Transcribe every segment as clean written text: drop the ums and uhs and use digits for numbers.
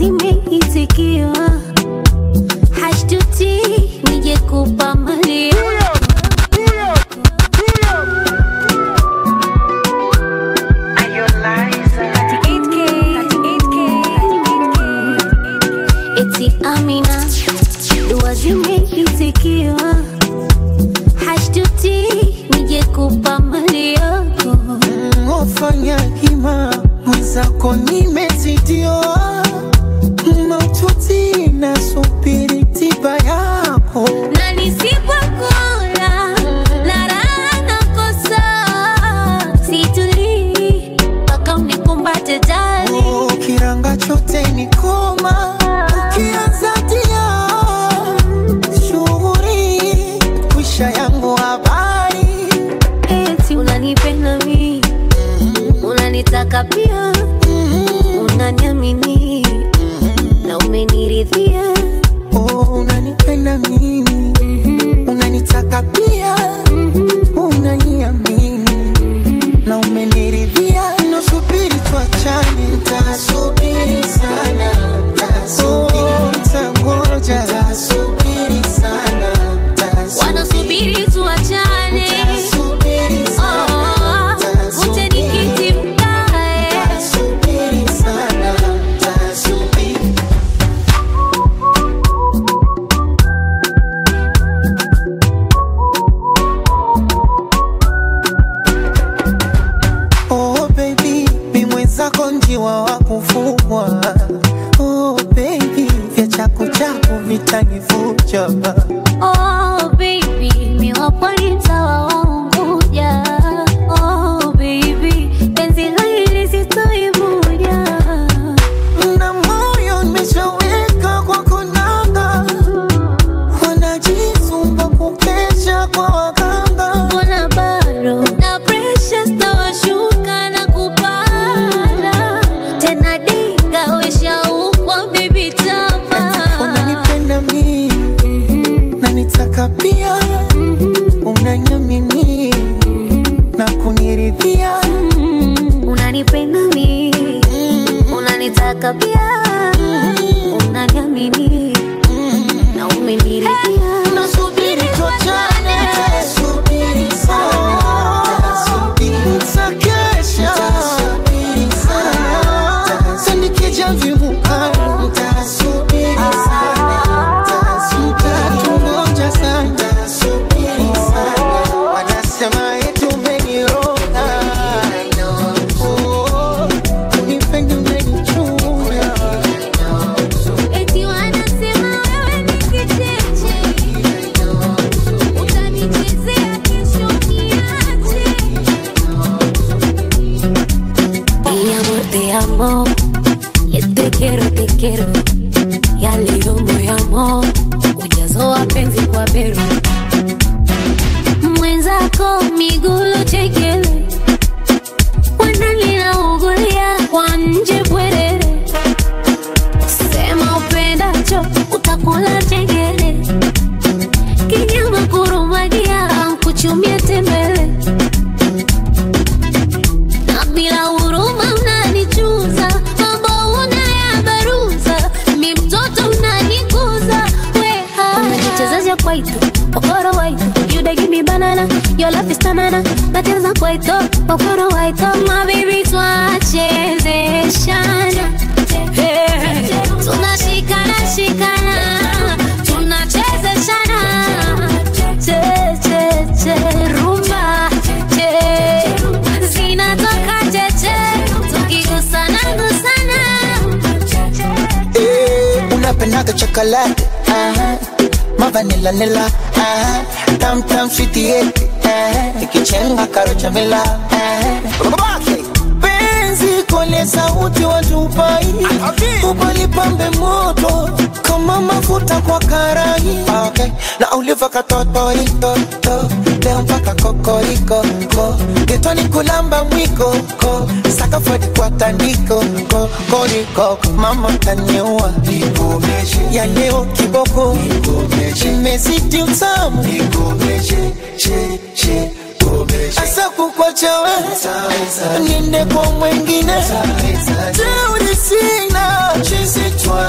zimeitikiwa. Hashtuti nije kupa mali. Eti Amina, dua zimeitikiwa. Hashtuti nije kupa mali yako. Ofanya hima mwenzako nimezidiwa. Maututi na subiri tiba yako. Na nisipokula la raha nakosa. Situli mpaka unikumbate jali. Kiranga chote ni koma. Ukianza tia shughuri kwisha yangu habari. Eti unanipenda mimi, unanitaka pia, unaniamini na umeniridhia. Unanipenda mimi, unanitaka pia, unaniamini na umeniridhia. Nasubiri tuachane, nitasubiri sana, nitangoja, nitasubiri sana, wanasubiri tuachane. Ute nikiti mkae. nitasubiri sana, nitasubiri. Oh baby, mi mwenzako njiwa wa kufugwa. Oh baby, vya chaku vitanivuja. Oh baby, mi wapwani mtawa wa Unguja. Oh baby, penzi hili sitoivuja. Na moyo nimeshaweka kwa kunanga. Wanajisumba kukesha kwa waganga. Mbona bado na pressure stawashuka na kupanda. Tena dinga wesha ukwa baby tama. Unanipenda mimi, nanitaka pia, unaniamini na kuniridhia. Unanipenda mimi, unanitaka pia, unaniamini na umeniridhia. Nasubiri tuachane, nasubiri sana, nitakesha, sindikija vivuka, nitasubiri sana, nitatungoja sana, nitasubiri sana. Wanasema eti umeniroga, unipende umenichuna. Eti wanasema wewe ni kicheche, utanichezea kesho niache. Mi amor te amo, te quiero, ya leo moyamo, ujazo wa penzi kwa bero. Mwenzako migulu chekele, wanalina ugulia kwa nje bwerere. Sema upendacho, utakula chengele. Kinyama kurumagia, kuchumia tembele. Na bila huruma unanichuza, mambo unayabaruza. Mi mtoto unanikuza, weha. Unanichezaja kwaito, okoro waito. You dey give me banana, your love is tanana. Nacheza kwaito, okoro waito. My baby twachezeshana. Hey. Tunashikana, shikana, tunachezeshana. Che, che, che, rumba. Che, zinatoka cheche, tukigusana, gusana. Unapendaga chocolate, mavanilla nilla, tam tam sweetie, ikichenga karo chamila. Penzi kole sauti wa Dubai, ubali pambe moto kama mafuta kwa karai. Na uliva katoto ito, leo mpaka kokoriko, getoni kulamba mwiko, saka fodi kwa tandiko, kokoriko, mama taniua, ya leo kiboko, imezidi utamu, asa kukwacha we, ninde kwa mwengine, teuri sina, chisi twa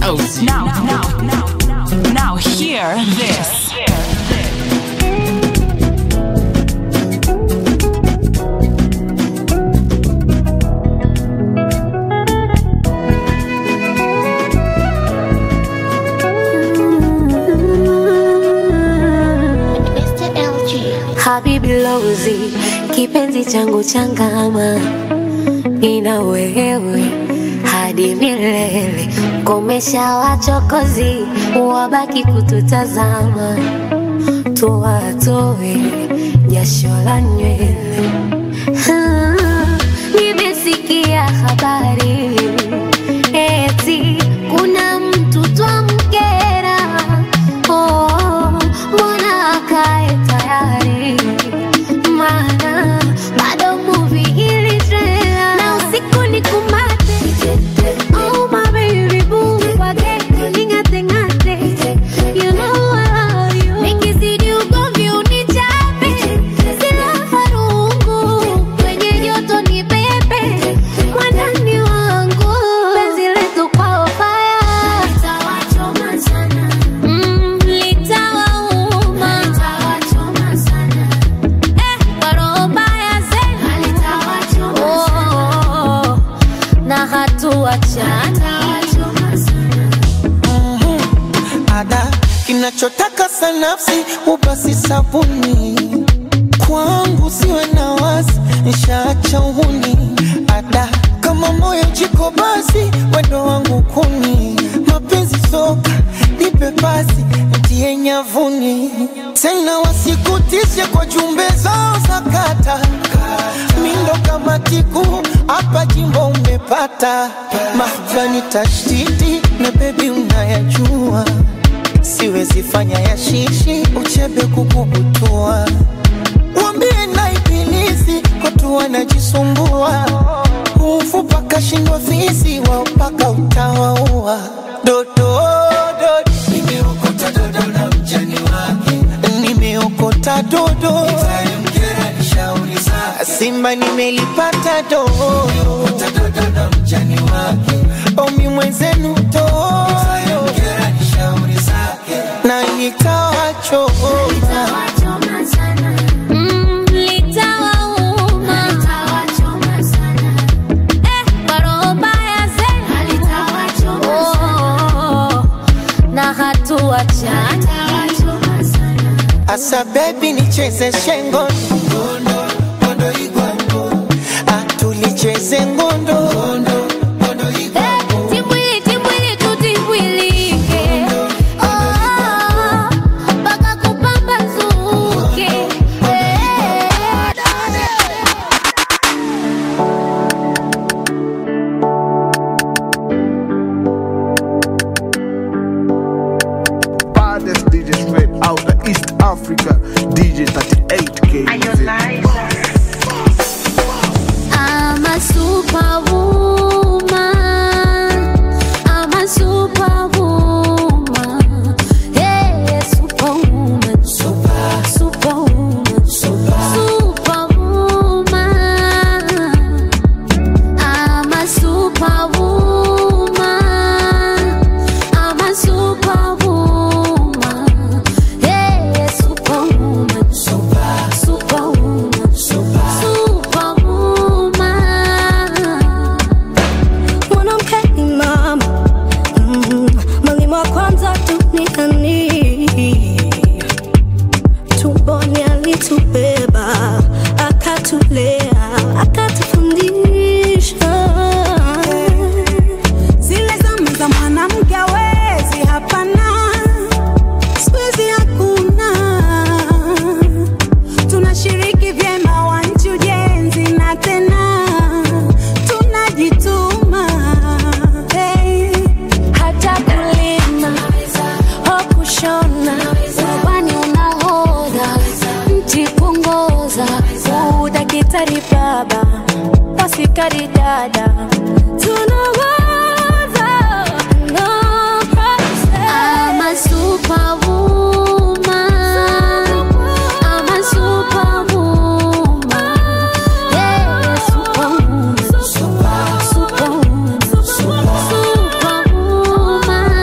OZ. Now hear this. Habibi Lozi, kipenzi changu changama, nina wewe hadi milele. Komesha wachokozi, wabaki kututazama, tuwatoe jasho la nywele. Nimesikia habari eti kuna mtu twamkera. Mbona akae tayari, maana bado movie ili trailer. Na usiku ni kumate, oh my baby boo, wage ningate ngate, you know I love you. Nikizidi ugomvi unichape, sila farungu, kwenye joto ni pepe, mwandani wangu, penzi letu kwa fire, litawachoma sana. Ada kinachotaka sanafsi ubasi sabuni, kwangu siwe na wasi, nishaacha uhuni. Ada kama moyo jiko basi, wendo wangu kuni, mapenzi soka nipe basi, ntie nyavuni. Tena wasikutishe kwa jumbe zao za kata, mindo kama tiku hapa jimbo umepata. Mahvani tashtiti na baby unayajua, siwezi fanya ya shishi uchebe kukubutua. Wambie na ibilisi watu wanajisumbua, ufupa kashindwa fisi wao paka utawaua. Dodo nimeokota dodo na mjani wake, nimeokota dodo itamkera nishauri zake. Simba nimelipata dodo, nimeokota dodo na mjani wake, omi mwenzenu dodo itamkera nishauri zake. Na litawachoma sana. Litawauma, litawachoma sana. Kwa mbaya zenu litawachoma sana. Na hatuachana. Asa baby nicheze shengo ngondo, ngondo igwango. Atulicheze ngondo, ngondo, ngondo igwango. Timbwili tutimbwilike. Baka kupambazuke. Baddest DJ straight out of East Africa, DJ 38K. I'm a superwoman. I'm a superwoman. Yeah, superwoman. Superwoman. Superwoman. I'm a superwoman. I'm a superwoman. Yeah, superwoman. Superwoman. Superwoman. Mwanamke ni mama, mwalimu wa kwanza duniani. Tumboni alitubeba, akatulea, akatufundisha. Zile zama za mwanamke hawezi, hapana, siku hizi hakuna. Tunashiriki vyema wa nchi ujenzi, na tena tunajituma. Hata kulima au kushona, wani unahodha, mti kuongoza, udakitari baba, askari dada, tunaweza, no process. I'm a superwoman. I'm a superwoman. Yeah, superwoman. Superwoman. Superwoman.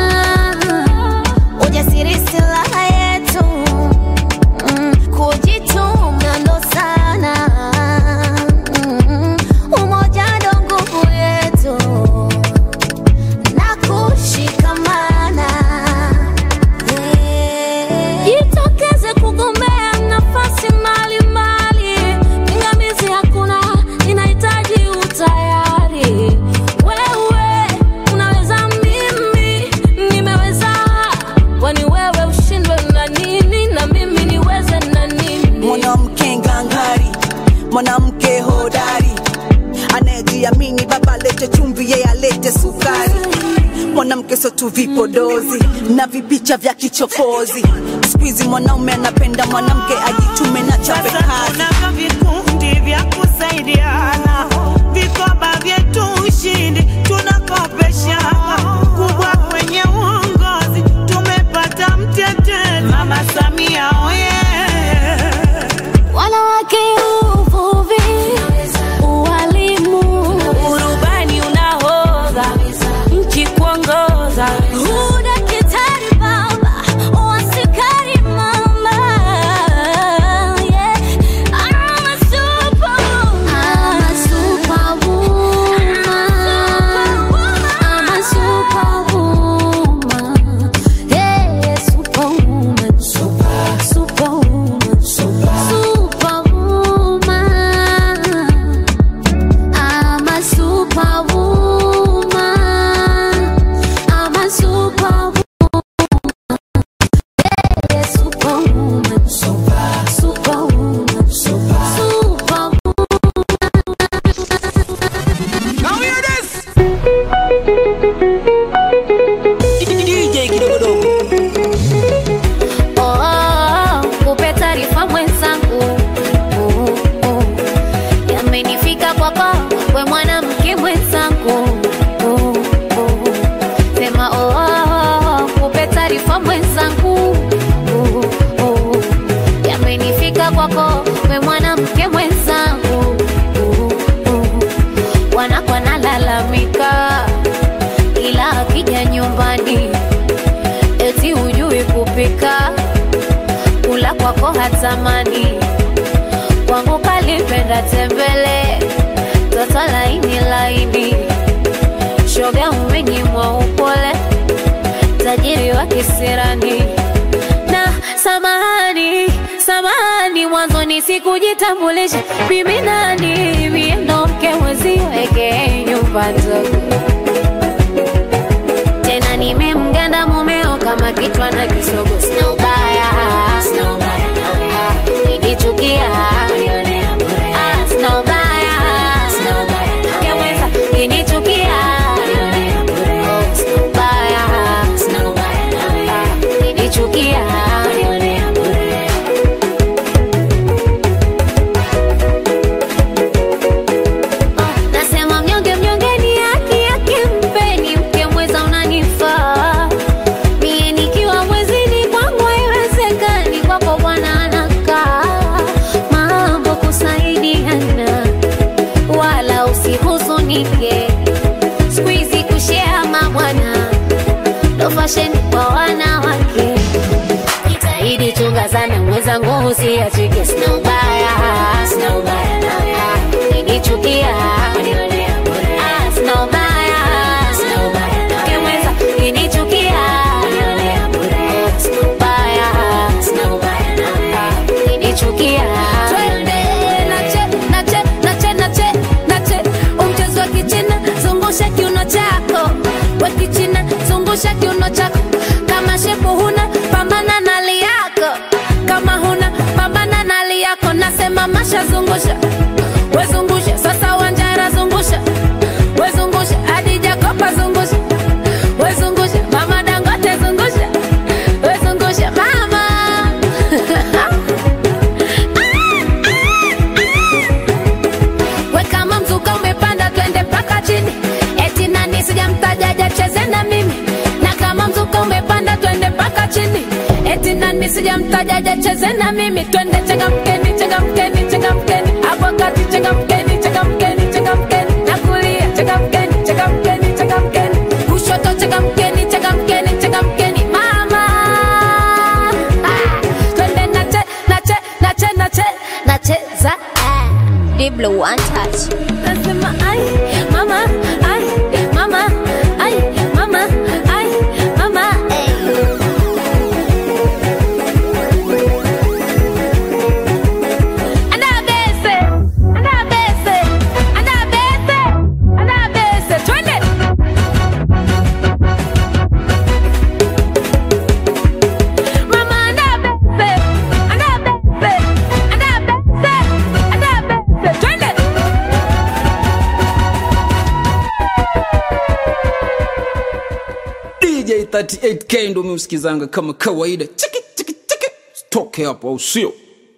mwanamke sio tu vipodozi na vipicha vya kichokozi. Squeeze mwanaume anapenda mwanamke ajitume na chape kazi. Kuna vikundi vya kusaidiana, vikoba vyetu ushindi tunakopeshana. Kubwa kwenye uongozi tumepata mtetezi Mama Samia oye. Wanawake uvuvi, ualimu, urubani unahodha, nchi kuongoza, udakitari baba, uasikari mama. Yeah, I'm a superwoman. I'm a superwoman. I'm a superwoman. Yeah, superwoman. Superwoman. Superwoman. I'm a superwoman. I'm a superwoman. Yeah, superwoman. Superwoman. Superwoman. Now hear this. Kupe taarifa mwenzangu, yamenifika kwako we mwanamke mwenzangu. Sema kupe taarifa mwenzangu, yamenifika kwako we mwanamke mwenzangu. Wanakwa nalalamika ila akija nyumbani eti hujui kupika, kula kwako hatamani. Kwangu kalipenda tembele, toto laini laini, shoga umenyimwa upole, tajiri wa kisirani. Na samahani, samahani, mwanzo nisikujitambulisha mimi nani. Mimi ndo mke mwezio eke nyumba ndogo, tena nimemganda mumeo kama kichwa na kisogo. Sina ubaya, sina ubaya, nikichukia sina ubaya, sina ubaya, keweza kinichukia sina ubaya, sina ubaya, kinichukia. Nasema mnyonge mnyongeni haki yake mpeni, mke mweza unanifaa. Mie nikiwa mwezini kwangu haiwezekani, kwako bwana anakaa. Mambo kusaidiana wala usihuzunike, squeeze kushare mabwana ndo fashion kwa wanawake. Jitahidi chunga sana mwenzangu usiachike. Sina ubaya, sina ubaya, kinichukia sina ubaya, sina ubaya, keweza kinichukia sina ubaya, sina ubaya, kinichukia. Twende nache nache nache nache nache, umchezo wa kichina zungusha kiuno chako, wa kichina zungusha kiuno chako. Kama shepu huna pambana na hali yako, kama huna pambana na hali yako. Nasema masha zungusha, we zungusha sasa, Wanjara zungusha, we zungusha hadi Jakopa zungusha, we zungusha Mama Dangote zungusha, we zungusha mama. We kama mzuka umepanda twende mpaka chini, eti nani sijamtaja cheze na mimi. Na kama mzuka umepanda twende mpaka chini, eti nani sijamtaja cheze na mimi. Twende changamkeni, changamkeni, changamkeni, hapo kati changamkeni, changamkeni, changamkeni, na kulia changamkeni, changamkeni, changamkeni, kushoto changamkeni, changamkeni, changamkeni mama. Twende nache nache nache nache nacheza Diblo one touch. Nasema ai mama, ai mama, ai mama, ai mama. Anabese, anabese, anabese, anabese. Twende. Mama anabese, anabese, anabese, anabese. Twende. 38K ndo meusikizanga kama kawaida. Chiki chiki chiki. Stoke hapo au sio?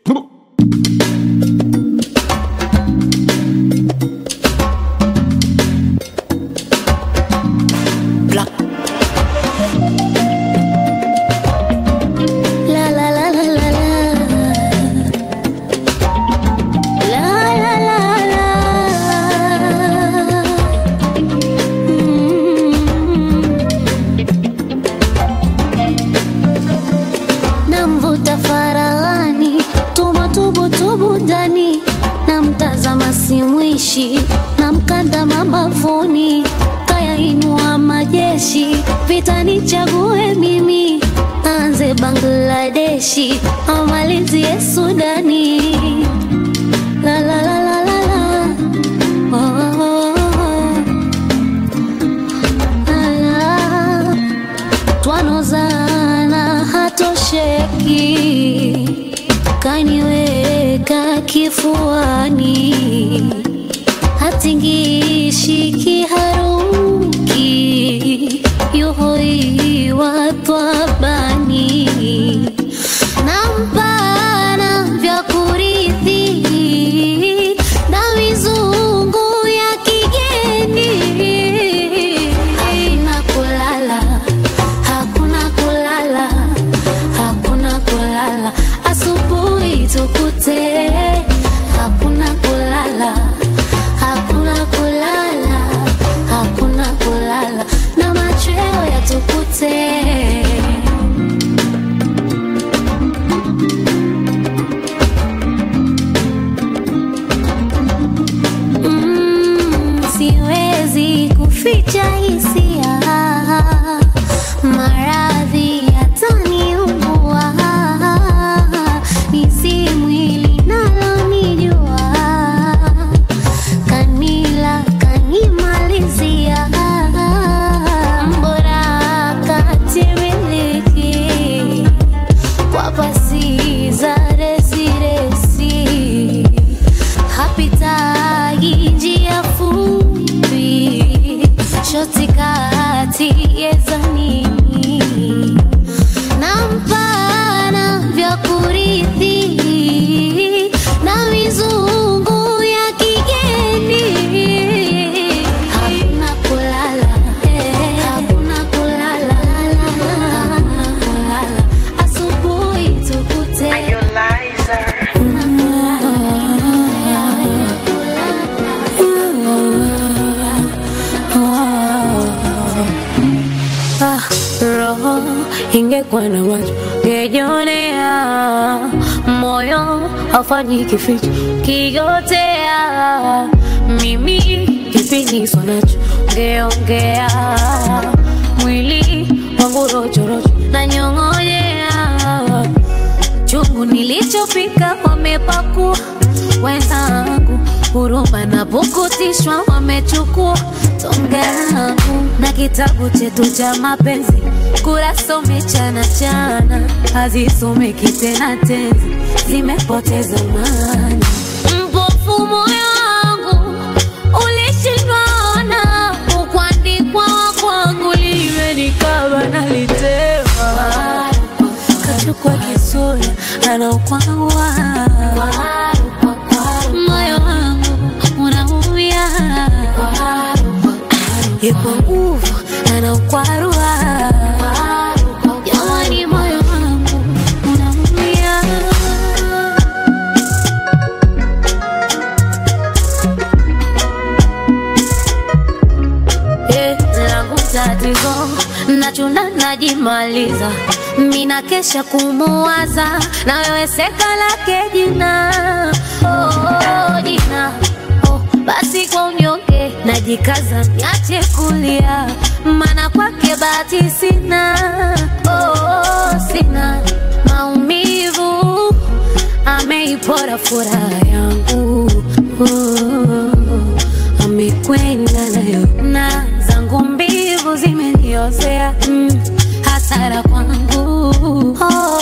Na mkanda mabavuni kaya inua majeshi vita nichague mimi anze Bangladeshi amalizie Sudani la la la la la la oh, oh, oh. La twanozana hatosheki kaniweka kifuani hatingishi kiharuki yuhoi watwabani nampana vya kurithi na mizungu ya kigeni hakuna kulala hakuna kulala hakuna kulala asubuhi tukute hakuna kulala hakuna kulala, hakuna kulala, na machweo yatukute. Siwezi kuficha hisia, maradhi yataniua, nisi mwili nalo nijua. Kanimalizia mbora katimiliki kwa pasi za resiresi hapitagi njia fupi shoti kati yezanini nampana vya kurithi na mizungu ya kigeni hakuna kulala hakuna kulala asubuhi tukute roho ingekuwa na macho ngejionea moyo hafanyi kificho kigotea mimi kipiniso nacho ngeongea mwili wangu rochorocho na nyong'onyea chungu nilichopika wamepakua wenzangu huruma na pukutishwa wamechukua tonge langu na kitabu chetu cha mapenzi kurasa umechana chana hazisomeki tena tenzi zimepoteza maana mpofu moyo wangu ulishindwana kuandikwa kwangu liwe nikaba nalitema kachukua kisura anaukwawa moyo wangu unaumia yepo nguvu anaukwarua jamani moyo wangu unaumia langu tatizo nachuna najimaliza mina kesha kumuwaza na wewe seka lake jina jina basi kwa unyonge najikaza niache kulia maana kwake bahati sina sina maumivu ameipora furaha yangu amekwenda nayo na zangu mbivu zimeniozea hasara kwangu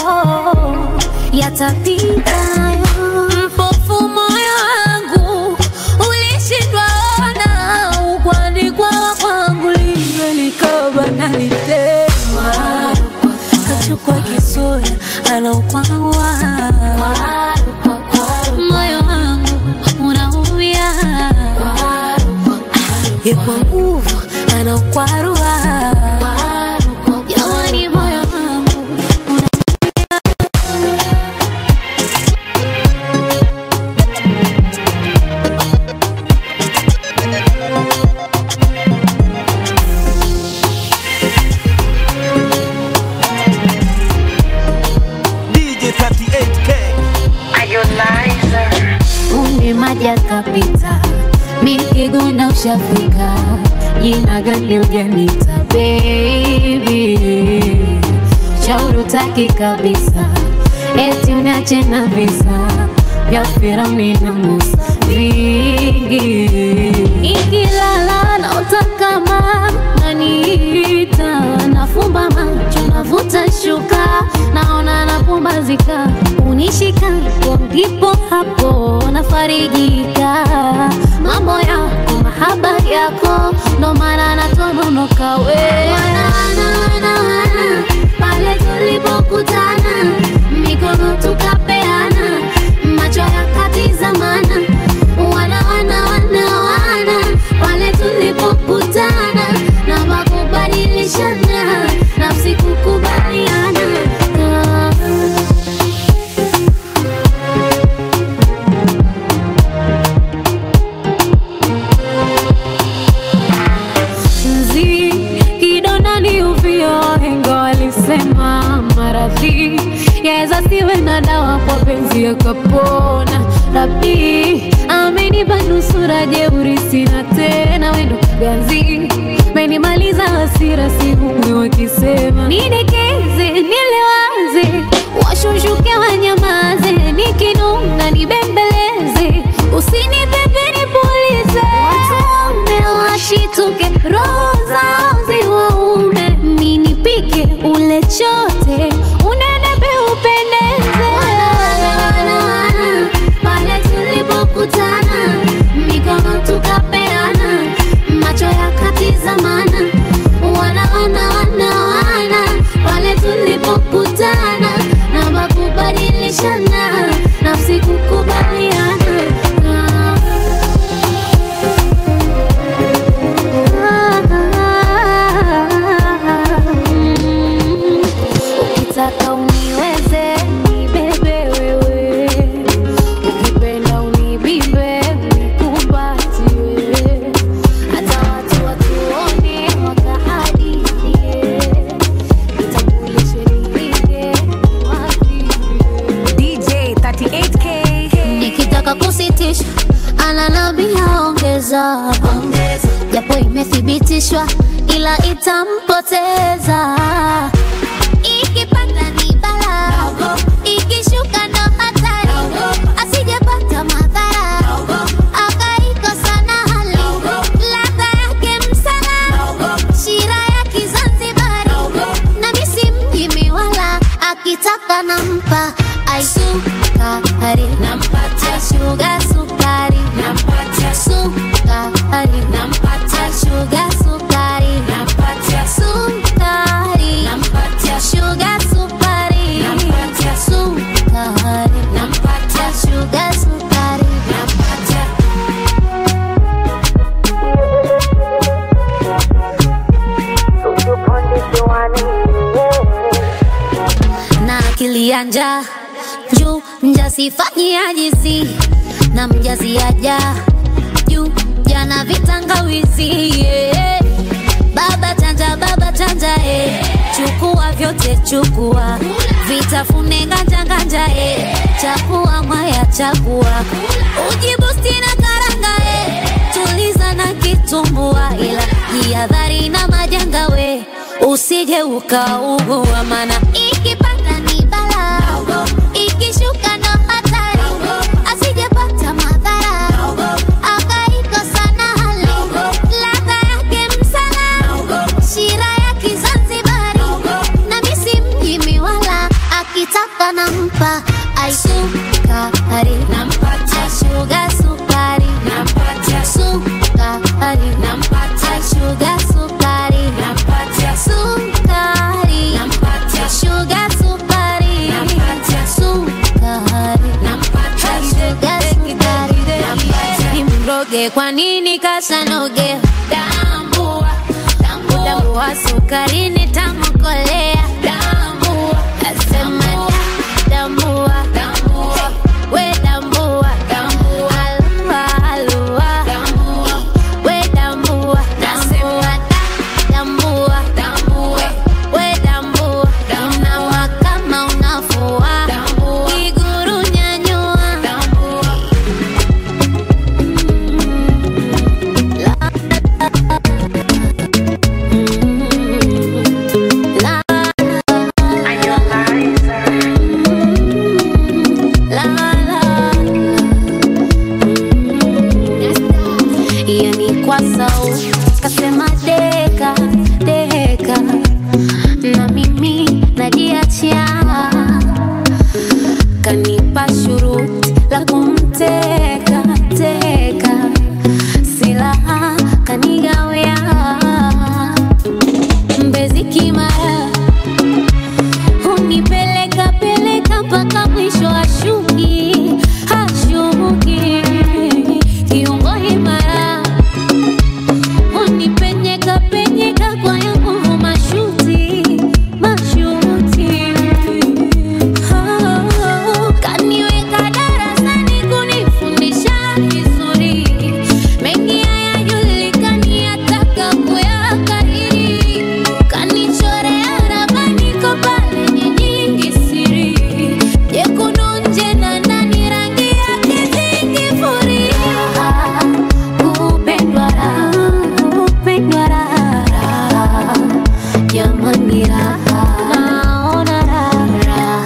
yatapita mpofu moyo wangu ulishindwa ona ukwandikwa kwangu liwe likaba nalitema anaukwawa, moyo wangu unaumia, kwa nguvu anaukwarua, jamani moyo wangu maja kapita, mikiguna ushafika, jina gani ujanita baby, shauri utaki kabisa, eti unache na visa vya Firauni na Musa vingi, ikilala na utakama naniita, nafumba macho navuta shuka, naona napumbazika, unishika ndipo hapo nafarijika, mambo yako mahaba yako ndo maana natononoka we, wana pale tulipokutana, mikono tukapeana, macho yakatizamana, wana pale tulipokutana, na makubadilishana, nafsi kukubaliana, sema maradhi yaeza siwe na dawa, kwa penzi yakapona. Rabi amenipa nusura, jeuri sina tena, wendo ganzi menimaliza hasira, sihumwe wakisema nidekeze nilewaze, washushuke wanyamaze, nikinuna nibembeleze, usinipepe nipulize, watume washituke, roho zao ziwaume, ninipike ule chote, unenepe upendeze, pale tulipokutana, mikono tukapeana, macho yakatizamana, wana pale tulipokutana, na makubadilishana, nafsi kukubaliana, ukitaka uniweze nibebe wewe, ukipenda unibimbe nikupatie, hata watu watuone wakahadithie, nitambulishe nipige wapi DJ 38K, nikitaka kusitisha ananambia ongeza, japo imethibitishwa ila itampoteza, ikipanda ni bala, ikishuka ndo hatari, asijepata madhara, akaikosa na hali, ladha yake msala, shira ya Kizanzibari, na misi mjimi wala, akitaka nampa aisukari, nampatia sugar sukari, nampatia sukari, nampatia sugar sukari, nampatia sukari, nampatia sugar sukari, nampatia sukari, nampatia sugar sukari, nampatia na akili ya njaa juu mjasifanyi ajisi, na mjazi aja juu jana vitangawizi, yeah. Baba chanja, chukua vyote chukua, vitafune nganja, chakua mwaya chakua, ujibusti na karanga, tuliza na kitumbua, ila jihadhari na majanga we, usije ukaugua, mana ikipanda ni bala, ikishuka ndo hatari, asijepata madhara, akaikosa na hali, ladha yake msala, shira ya Kizanzibari, na misi mjimi wala, akitaka nampa aisukari, nampatia sugar sukari, nampatia sukari, nampatia sugar sukari, nampatia sukari, nampatia sugar sukari, nampatia noge, kwa nini kasha noge? Tambua, tambua, tambua, sukari ni tamu kolea. Tambua, nasema tambua, tambua, we tambua, tambua, alua, tambua, we tambua, nasema tambua, tambua, we tambua, unawa kama unafua, iguru nyanyua, tambua. Yani kwa sau kasema deka deka, na mimi najiachia, kanipa shuruti la kumteka teka, silaha kanigawia, mbezi kimara hunipeleka peleka mpaka mwisho, ashuki hashuki, kiungo imara unipenyeka penyeka kwa yangu mashuti mashuti, kaniweka darasani kunifundisha vizuri, mengi hayajulikani ataka kuyakariri, kanichorea ramani kwa pale nyingi siri, jekundu nje na ndani rangi yake zingifuria, kupendwa jamani raha, naona raha,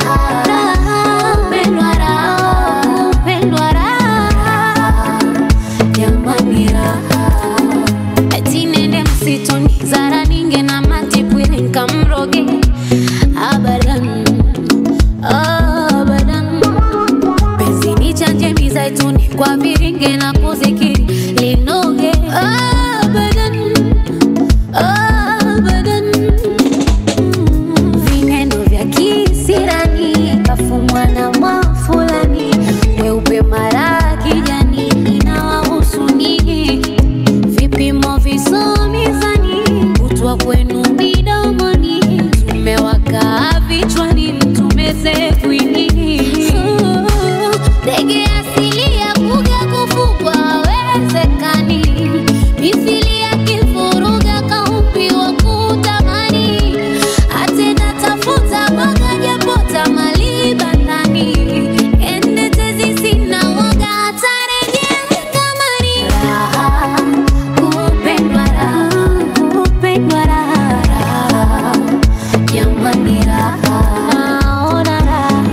kupendwa raha, jamani raha. Eti nende msituni zara ninge na matipwili nkamroge, abadan abadan, penzi ni chanje mizaituni kwa viringe na kuzikiri linoge, abadan abadan, vineno vya kisirani kafumwa na mafulani, weupe mara kijani inawahusu nini, vipimo visomizani kutwa kwenu midomoni, tumewaka vichwani mtumeze kwini, ndege asili ya kuga kufugwa hawezekani, mithili ya kifuruga kaumbi wa kutamani, atena tafuta boga japota mali bandani, ende tezi sina waga atarejea kamani, raha, kupendwa raha, jamani raha, naona raha,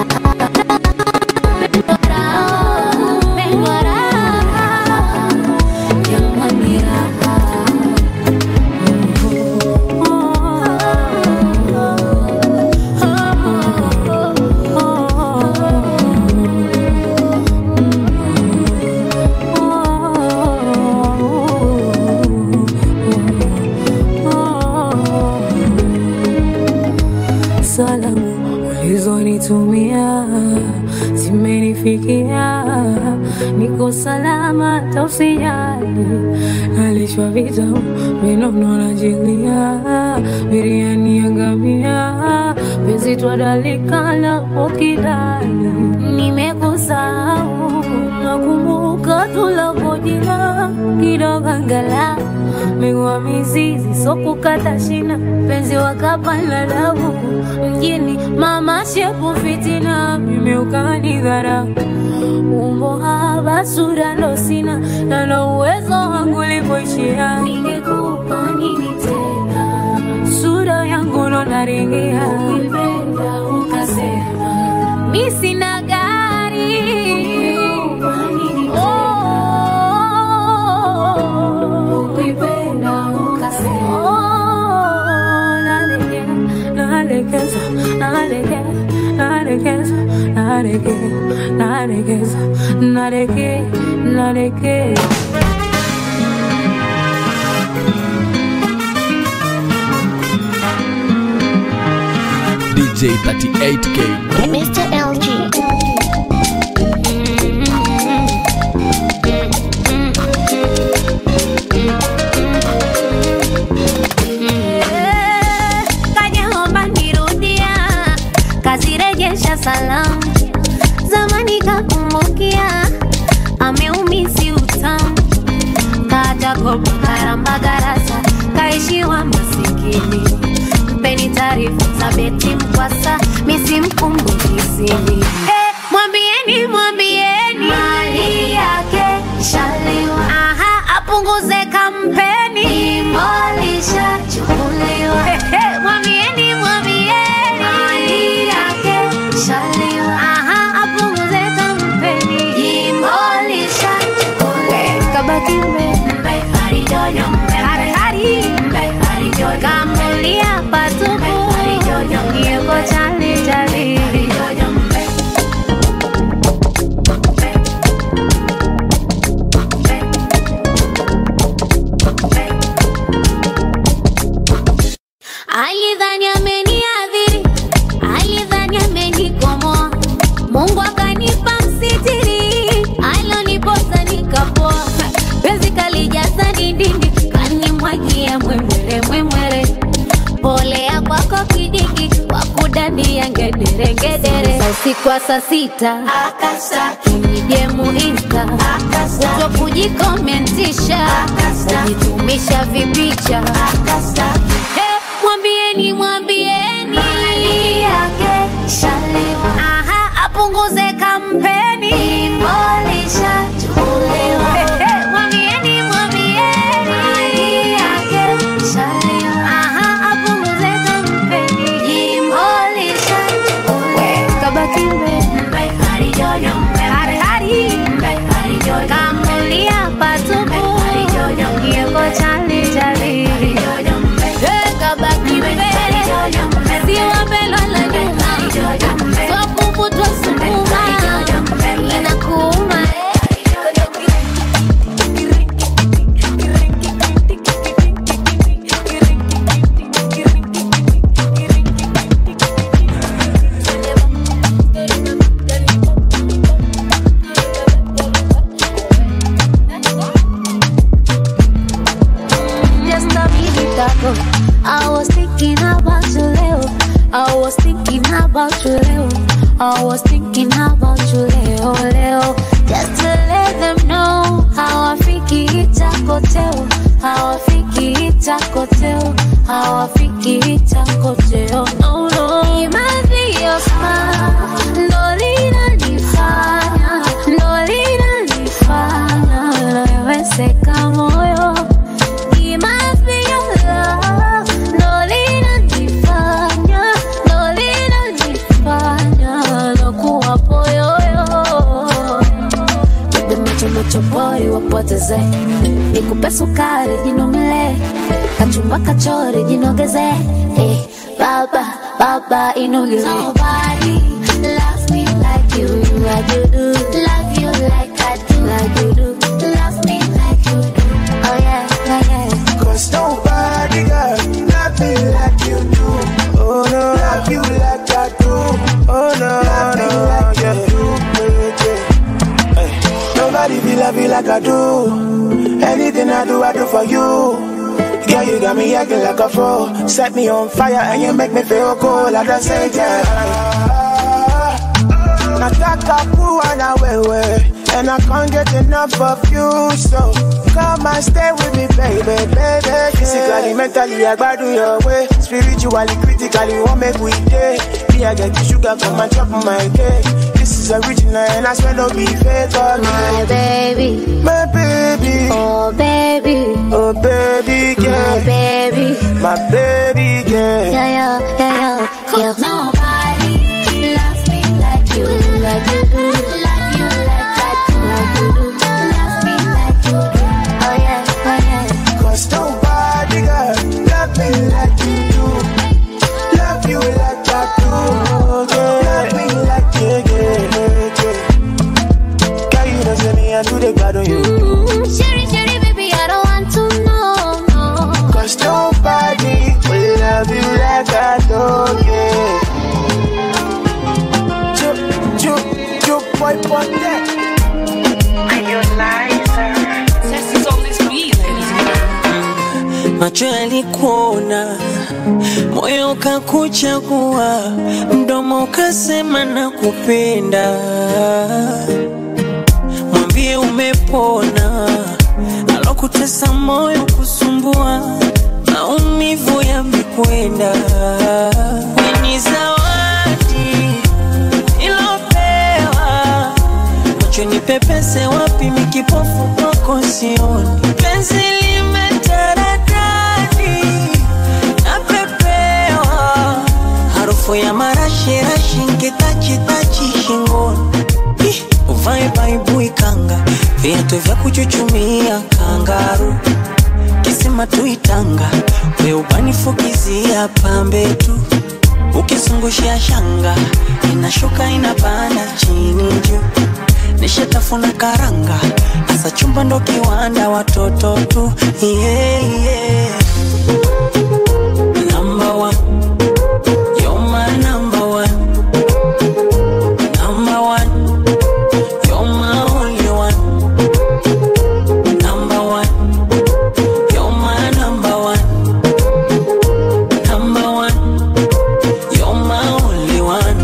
kupendwa raha, jamani raha. Salamu ulizonitumia zimenifikia, niko salama tausijali, nalishwa vitamu minono najilia, biriani ya ngamia, penzi twadalikana ukidali, nimekusahau nakumbuka tulapojina kidogo angalau, migwa mizizi so kukata shina, penzi wakapanda damu, mjini mama shepu fitina, mimi ukanidhara, umbo haba sura ndo sina, na ndo uwezo wangu lipoishia, ningekupa nini tena, sura yangu ndo naringia, ukipenda ukasema mi sina gari, ukipenda ukasema nareke. DJ 38K Mr. LG. Nokia ameumisi utamu, kaja kopa karamba garasa, kaishiwa masikini. Mpeni taarifa za beti mkwasa, misi mkumbuki sini. Mwambieni mali yake shaliwa, aha, apunguze kampeni, imolisha chukuliwa. Mwambieni mali yake shaliwa, aha, apunguze kampeni, imolisha chukuliwa. Kabaki mbe harijojo, harijojo, kamulia patupu, yeko chali chali. Alidhani ameniadhiri, alidhani amenikomoa, Mungu akanipa msitiri, aloniposa nikapoa. Penzi kalijaza dindini, kanimwagia mwemwere. Polea kwako kidiki, wakudandia ngedere. Usiku wa saa 6 akasaki, nijemu Insta akasaki, kujikomentisha kujitumisha vipicha akasaki. Mwambieni mali yake shaliwa, aha, apunguze kampeni, imolisha chukuliwa. Mwambieni mali yake shaliwa, aha, apunguze kampeni, imolisha chukuliwa. Kabaki mbe harijojo, harijojo, kamulia patupu, yeko chali chali. Kabaki mbe siwa belala nyuma, swapuputwa sukuma, inakuuma. Just a minute ago, I was thinking about you, Leo. I was thinking about you, Leo. I was thinking about you, Leo. Just to let them know how I think it's a hotel. How I think it's a hotel. How I think it's a hotel. No, it might be your smile. Lolita nifanya, Lolita nifanya, wewe seka moyo. It might be your love. Lolita nifanya, lokuwa poyoyo. Bebe macho boy wapoteze, nikupe sukari jinumile, kachumba kachori jinogeze. Baba inogeze. Nobody loves me like you do. Love you like I do. Love me like you do. Oh yeah. Cause nobody girl love me like you do. Oh no, love you like I do. Oh no, love me like you do. Hey. Nobody be love you like I do. Anything I do for you. Girl, you got me acting like a fool. Set me on fire and you make me feel cool. I just say yeah. Nataka kuwa na wewe, and I can't get enough of you. So come and stay with me, baby. Physically, mentally, I gbadu your way. Spiritually, critically, won't make we day. Me, I get the sugar from my top of my cake. This is original and I swear don't be fake. My baby, my baby, oh baby, oh baby, yeah, my baby, my baby, yeah. Yeah. Nobody loves me like you do. Love you like I do. Love me like you do. Oh yeah. Cause nobody girl love me like you do. Love you like I do. Love me like yeah. Girl, you don't say me I do the God on you. Sherry, baby, I don't want to know, no. Cause nobody will love you like I do, yeah. Boy, put that. Are you liar? This is on this beat, ladies. Macho yalikuona, moyo ukakuchagua, mdomo ukasema nakupenda. macho ni pepese wapi mikipofu kwako sioni. Penzi limetaradadi na pepewa, harufu ya marashi rashi nkitachi shingoni. Uvae baibui kanga, viatu vya kuchuchumia kangaru, kisima tuitanga, we ubanifukizia pambe tu. Ukizungushia shanga, inashuka inapanda chini juu. Nishatafuna karanga, asa chumba ndo kiwanda watoto tu. Yeah, yeah. Number one, you're my number one. Number one, you're my only one. Number one, you're my number one. Number one, you're my only one.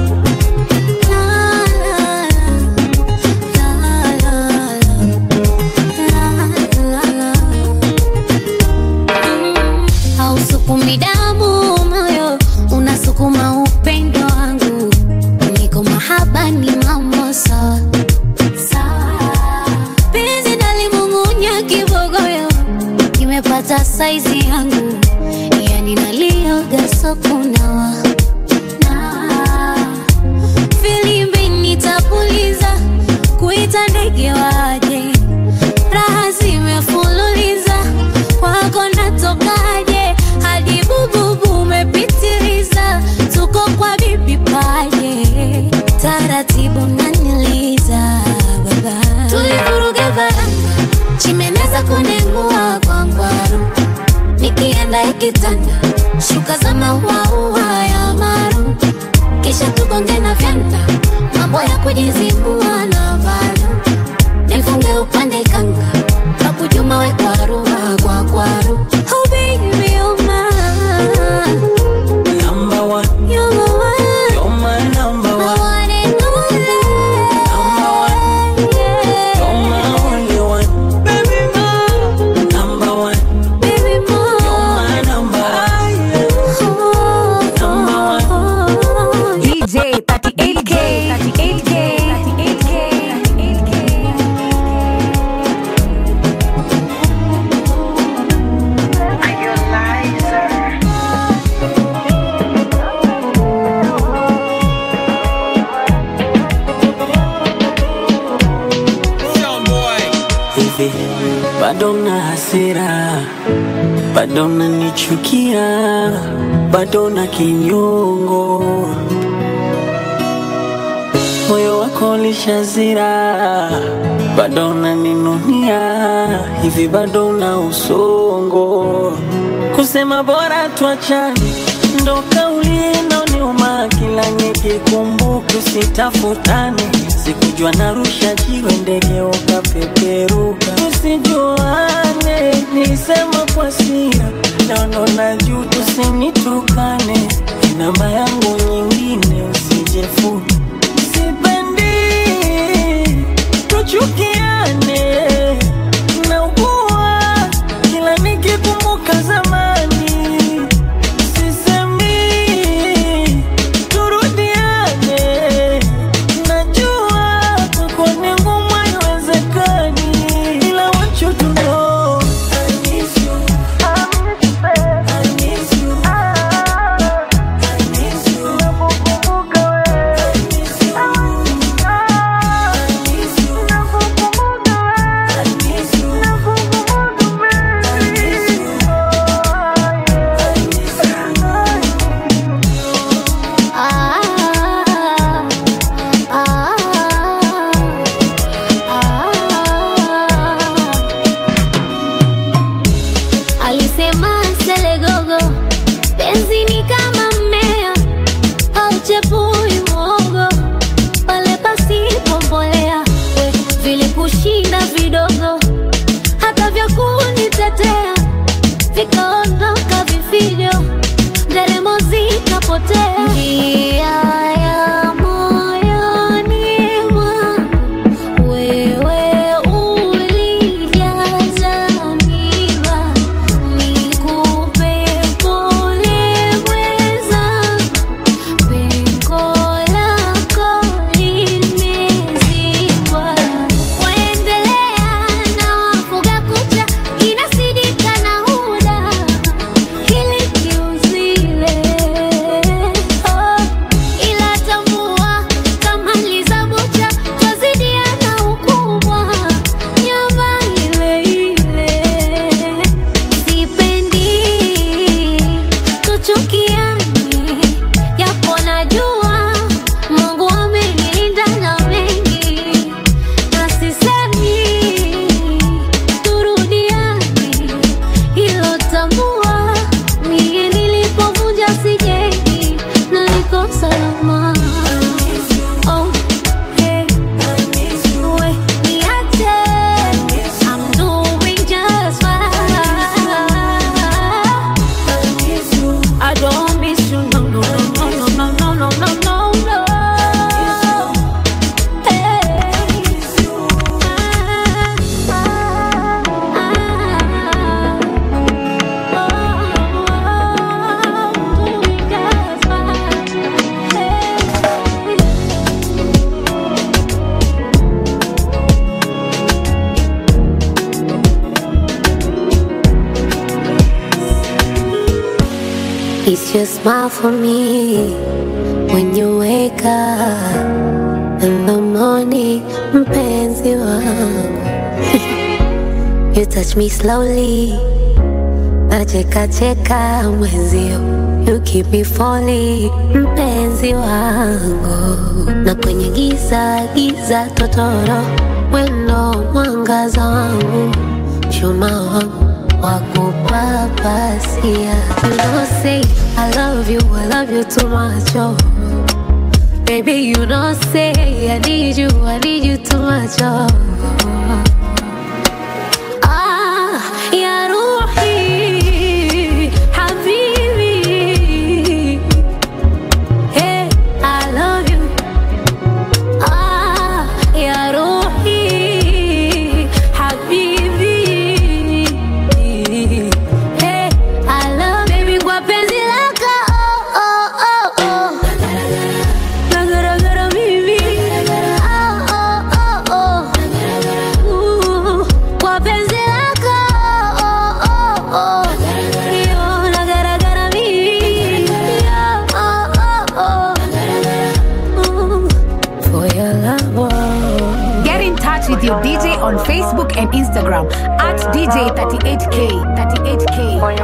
Hausukumi damu moyo, unasukuma upendo wangu. Niko mahaba ni mambo sawa sawa. Penzi nalimung'unya kibogoyo, nimepata saizi yangu. Yani nalioga sokunawa na filimbi nitapuliza, kuita ndege waje. Raha zimefululiza, wako natokaje. Hadi bububu umepitiliza, tuko kwa bibi paje. Taratibu naniliza baba, tulivuruga varanga, chimeneza kunengua kwa ngwaru. Nikienda ikitanda, shuka za maua ya maru. Kisha tugonge na vyanda, mambo ya kujizibua na valu. Nifunge upande kanga, Babu Juma we kwaru kwa kwaru. Oh baby, you're mine. Number one, You're my one. you're my number My one. one and only. Number one, Yeah. you're my only one. Baby more. Number one, Baby, more. you're my number one. Number one. DJ 38K, 38K, 38K, 38K. Are you a liar? Young boy. Hivi bado na hasira, bado unanichukia, bado na kinyongo, moyo wako ulishazira, bado unaninunia, hivi bado una usongo. Kusema bora tuachane ndo kauli inaoniuma, kila nikikumbuka usitafutane. Sikujua narusha jiwe ndege ukapeperuka. Tusijuane, nisema kwa sira, naono na juu tusinitukane. Namba yangu nyingine usijefuni, sipendi tuchukiane. Naugua kila nikikumbuka zamani. Sisemi turudiane, najua kwako ni ngumu haiwezekani, ila want you to know I miss you, I miss you, I miss you, nakukumbuka wewe, I miss It's your smile for me when you wake up in the morning, mpenzi wangu. You touch me slowly, nacheka cheka mwenzio. You keep me falling, mpenzi wangu. Na kwenye giza giza totoro, wendo mwangaza wangu, chuma wangu wakupapasia. You don't say I love you too much, oh. Baby, you don't say I need you too much, oh. Ya Ruhi, Habibi, hey, I love you. Ya Ruhi, Habibi, hey, I love baby kwa penzi lako, oh, oh, oh. Nagara mimi, oh, oh, oh, oh. Kwa penzi lako, oh, oh, oh. Yo, nagara mimi, oh, oh, oh. For your love, oh. Get in touch with your DJ on Facebook and Instagram at DJ38K. 38K.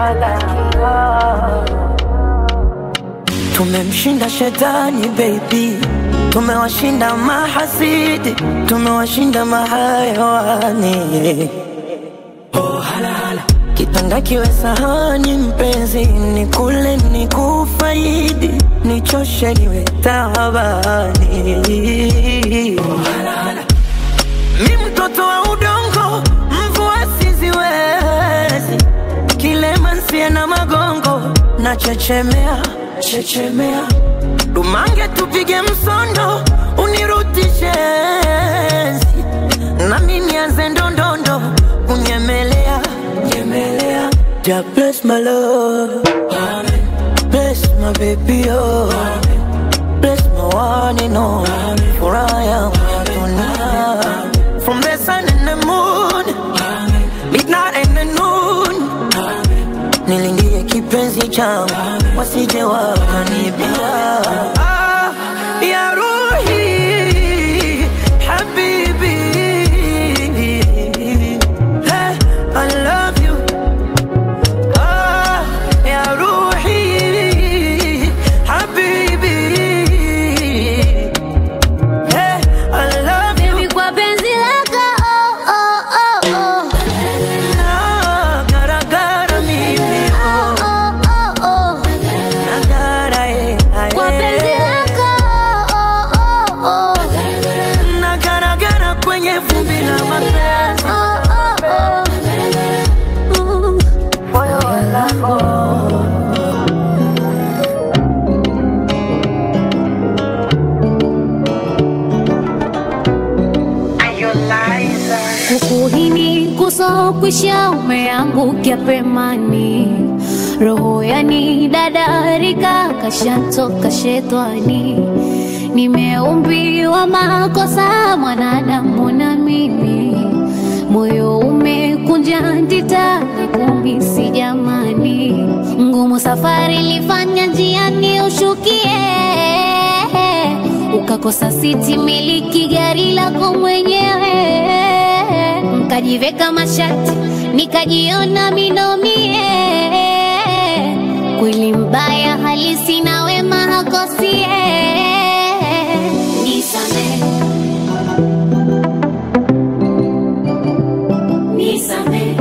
Tumemshinda shetani baby, tumewashinda mahasidi, tumewashinda mahayawani. Oh hala hala, kitanda kiwe sahani mpenzi, nikule nikufaidi, nichoshe niwe tabani. Oh hala hala, mi mtoto wa udongo, mvua siziwezi, kilema nsie na magongo, na chechemea dumange tupige msondo, unirutishe enzi, na mimi anze ndondondo, kunyemelea ja bless my love, amen. Bless my baby, oh, amen. Bless my one and all, for I am tonight. From the sun and the moon, amen. Midnight and the noon, amen. Nilingie kipenzi changu, wasije wakanibia. Ya Ruhi, Habibi, hey, I love you. Ya Ruhi, Habibi, hey, I love you. Baby kwa penzi lako, oh, oh, oh, oh. Gara mimi, Oh, oh, oh, oh. nagara Kwa penzi lako, oh, oh, oh. nagara kwenye vumbi la mapenzi. Oh, oh, oh. Moyo wako. Are you Liza? Kukuhini kusokwisha umeangukia pemani, roho yani dadarika kashantoka shetani. Nimeumbiwa makosa mwanadamu na mimi, moyo umekunja ndita na kumisi jamani. Ngumu safari lifanya njiani ushukie, ukakosa siti miliki gari lako mwenyewe, mkajiveka mashati nikajiona minomie. Kweli mbaya halisi na wema hakosie. Nisamehe, nisamehe,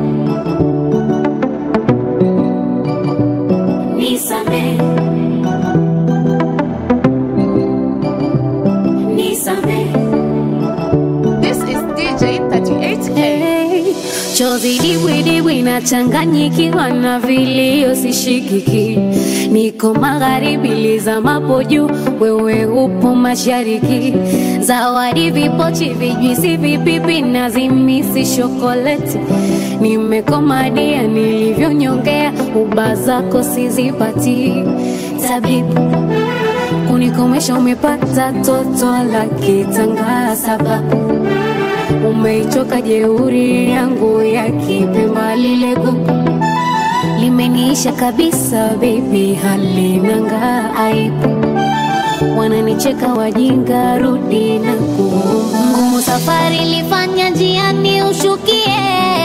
nisamehe, nisamehe. This is DJ38K. Hey, chozi dibwi nachanganyikiwa na vilio sishikiki. Niko magharibi lizamapo juu, wewe upo mashariki. Zawadi vipochi vijwisi vipipi na zimisi shokoleti. Nimekomadia nilivyonyongea, uba zako sizipati. Tabibu kunikomesha umepata toto la kitanga sababu umeichoka jeuri yangu ya kipema lile gugu limeniisha kabisa baby, halinanga aibu. Wananicheka wajinga, rudi na kuomba. Ngumu safari lifanya njiani ushukie,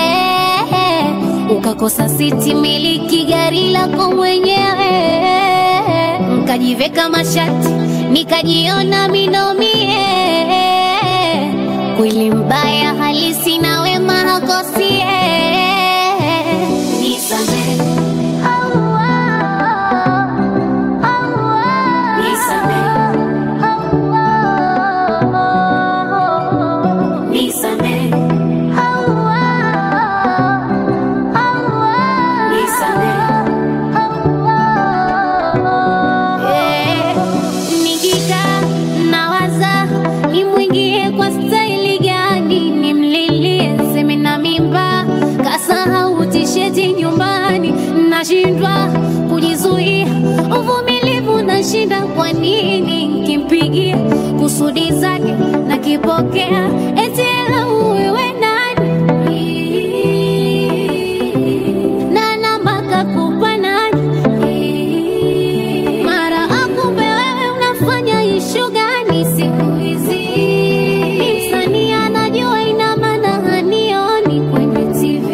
ukakosa siti miliki gari lako mwenyewe. Nkajiveka mashati nikajiona minomie, kweli mbaya halisi na wema hakosie. Nisamehe nashindwa kujizuia, uvumilivu nashinda. Kwa nini nikimpigia kusudi zake na kipokea, eti wewe nani na namba kakupa nani? Mara akumbe wewe unafanya ishu gani siku hizi? Msanii anajua ina maana hanioni kwenye TV.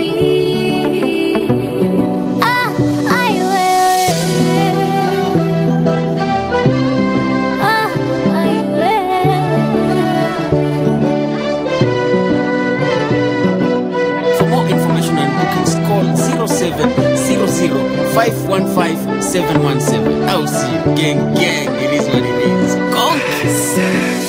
Call 0700-515-717. I'll see you. Gang, gang, it is what it is. Conquest.